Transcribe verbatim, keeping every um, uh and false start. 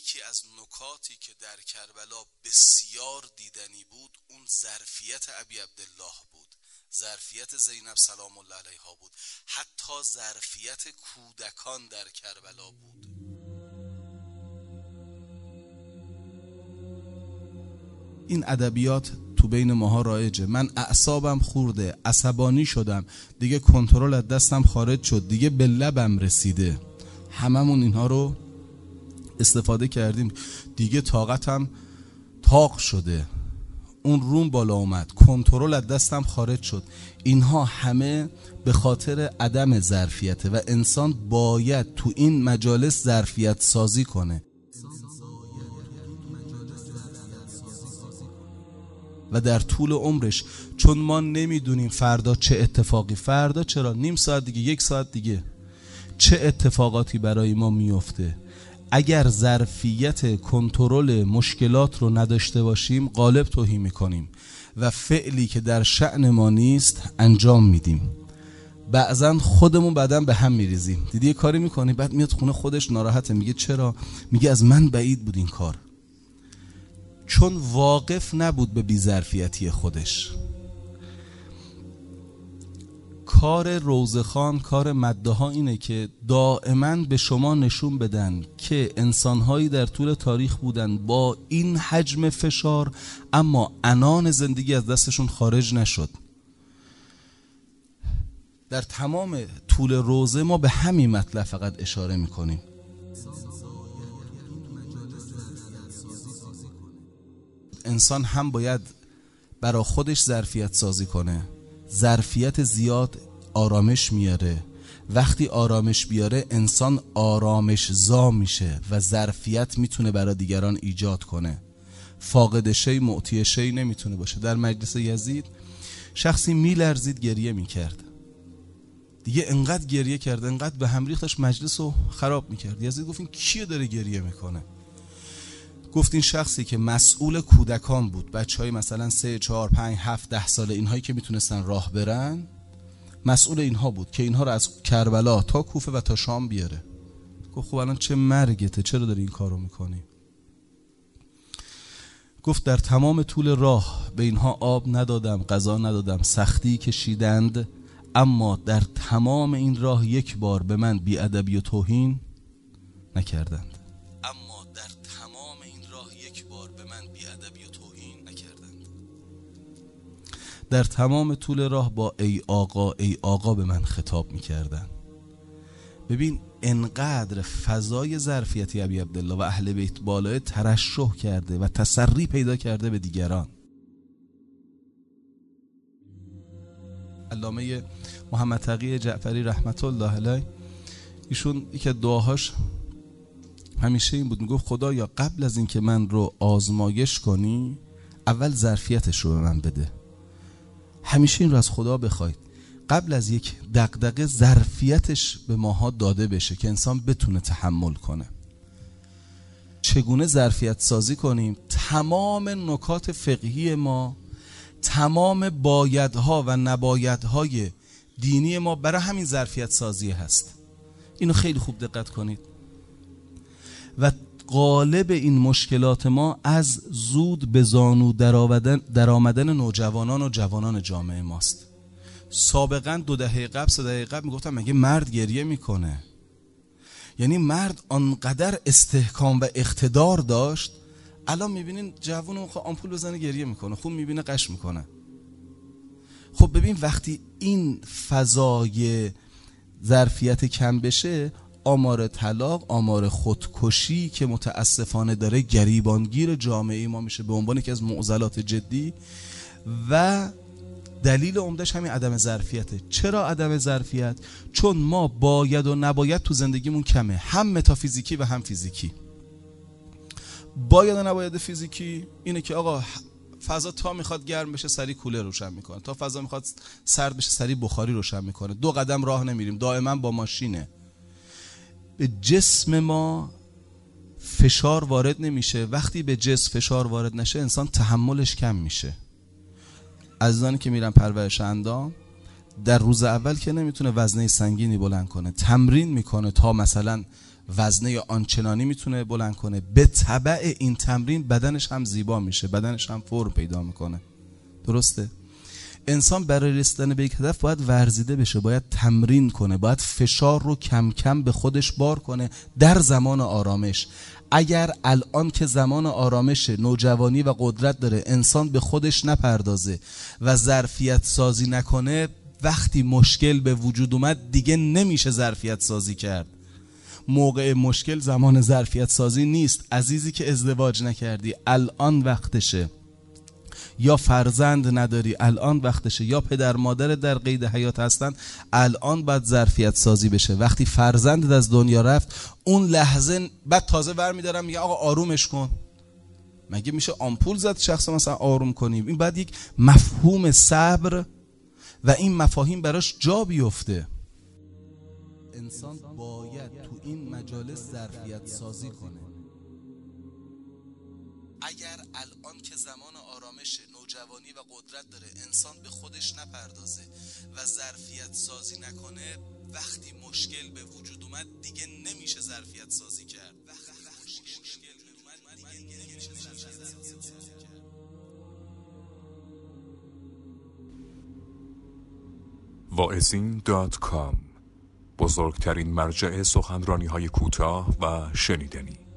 یکی از نکاتی که در کربلا بسیار دیدنی بود اون ظرفیت ابی عبدالله بود، ظرفیت زینب سلام الله علیها بود، حتی ظرفیت کودکان در کربلا بود. این ادبیات تو بین ماها رایجه. من اعصابم خورده، عصبانی شدم، دیگه کنترل از دستم خارج شد، دیگه به لبم رسیده. هممون اینها رو استفاده کردیم، دیگه طاقتم طاق شده، اون روم بالا اومد، کنترل از دستم خارج شد. اینها همه به خاطر عدم ظرفیته و انسان باید تو این مجالس ظرفیت سازی کنه و در طول عمرش، چون ما نمیدونیم فردا چه اتفاقی، فردا چرا نیم ساعت دیگه، یک ساعت دیگه چه اتفاقاتی برای ما میفته، اگر ظرفیت کنترل مشکلات رو نداشته باشیم غالب توهی میکنیم و فعلی که در شأن ما نیست انجام میدیم. بعضا خودمون بعدم به هم میریزیم. دیدی یه کاری میکنی بعد میاد خونه خودش ناراحته، میگه چرا؟ میگه از من بعید بود این کار، چون واقف نبود به بی‌ظرفیتی خودش. کار روزخان، کار مده ها اینه که دائما به شما نشون بدن که انسانهایی در طول تاریخ بودن با این حجم فشار اما عنان زندگی از دستشون خارج نشد. در تمام طول روزه ما به همین مطلب فقط اشاره میکنیم. انسان هم باید برای خودش ظرفیت سازی کنه. ظرفیت زیاد آرامش میاره، وقتی آرامش بیاره انسان آرامش زا میشه و ظرفیت میتونه برای دیگران ایجاد کنه. فاقد شی معطی شی نمیتونه باشه. در مجلس یزید شخصی میلرزید، گریه میکرد، دیگه انقدر گریه کرد، انقدر به هم ریختش مجلس رو خراب میکرد. یزید گفت این کیه داره گریه میکنه؟ گفت این شخصی که مسئول کودکان بود، بچه های مثلا سه، چهار، پنج، هفت، ده ساله، اینهایی که میتونستن راه برن، مسئول اینها بود که اینها رو از کربلا تا کوفه و تا شام بیاره. گفت خب الان چه مرگته، چرا داری این کار رو میکنی؟ گفت در تمام طول راه به اینها آب ندادم، غذا ندادم، سختی کشیدند، اما در تمام این راه یک بار به من بی‌ادبی و توهین نکردند. اما در تمام این راه یک بار به من بی‌ادبی و توهین نکردند. در تمام طول راه با ای آقا ای آقا به من خطاب میکردن. ببین انقدر فضای ظرفیتی ابی عبدالله و اهل بیت بالای ترشح کرده و تسری پیدا کرده به دیگران. علامه محمد تقی جعفری رحمت الله علیه، ایشون یکی از دعاهاش همیشه این بود، میگفت خدایا قبل از این که من رو آزمایش کنی اول ظرفیتش رو به من بده. همیشه این رو از خدا بخواید، قبل از یک دغدغه ظرفیتش به ماها داده بشه که انسان بتونه تحمل کنه. چگونه ظرفیت سازی کنیم؟ تمام نکات فقهی ما، تمام بایدها و نبایدهای دینی ما برای همین ظرفیت سازی هست. اینو خیلی خوب دقت کنید. و غالب این مشکلات ما از زود به زانو در آمدن نوجوانان و جوانان جامعه ماست. سابقا دو دهه قبل سه دهه قبل میگفتم مگه مرد گریه میکنه؟ یعنی مرد آنقدر استحکام و اقتدار داشت. الان میبینین جوون خب آمپول بزنه گریه میکنه، خوب میبینه قش میکنه. خب ببین وقتی این فضای ظرفیت کم بشه، آمار طلاق، آمار خودکشی که متاسفانه داره گریبانگیر جامعه ما میشه به عنوان یکی از معضلات جدی و دلیل عمدهش همین عدم ظرفیته. چرا عدم ظرفیت؟ چون ما باید و نباید تو زندگیمون کمه، هم متافیزیکی و هم فیزیکی. باید و نباید فیزیکی اینه که آقا فضا تا میخواد گرم بشه سری کولر روشن میکنه، تا فضا میخواد سرد بشه سری بخاری روشن میکنه، دو قدم راه نمیریم، دائما با ماشینه. به جسم ما فشار وارد نمیشه. وقتی به جسم فشار وارد نشه انسان تحملش کم میشه. عزیزانی که میرن پرورش اندام در روز اول که نمیتونه وزنه سنگینی بلند کنه، تمرین میکنه تا مثلا وزنه آنچنانی میتونه بلند کنه. به تبع این تمرین بدنش هم زیبا میشه، بدنش هم فرم پیدا میکنه. درسته؟ انسان برای رسیدن به یک هدف باید ورزیده بشه، باید تمرین کنه، باید فشار رو کم کم به خودش بار کنه در زمان آرامش. اگر الان که زمان آرامش، نوجوانی و قدرت داره، انسان به خودش نپردازه و ظرفیت سازی نکنه، وقتی مشکل به وجود اومد دیگه نمیشه ظرفیت سازی کرد. موقع مشکل زمان ظرفیت سازی نیست. عزیزی که ازدواج نکردی، الان وقتشه. یا فرزند نداری، الان وقتشه. یا پدر مادر در قید حیات هستن، الان باید ظرفیت سازی بشه. وقتی فرزندت از دنیا رفت، اون لحظه بعد تازه برمی‌دارم میگه آقا آرومش کن. مگه میشه آمپول زد شخص مثلا آروم کنیم؟ این بعد یک مفهوم صبر و این مفاهیم براش جا بیفته. انسان باید تو این مجالس ظرفیت سازی کنه. اگر الان که زمان آرامش، نوجوانی و قدرت داره، انسان به خودش نپردازه و ظرفیت سازی نکنه، وقتی مشکل به وجود اومد دیگه نمیشه ظرفیت سازی کرد. وقتی مشکل به وجود اومد دیگه نمیشه ظرفیت سازی کرد. واعظین دات کام، بزرگترین مرجع سخنرانی‌های کوتاه و شنیدنی.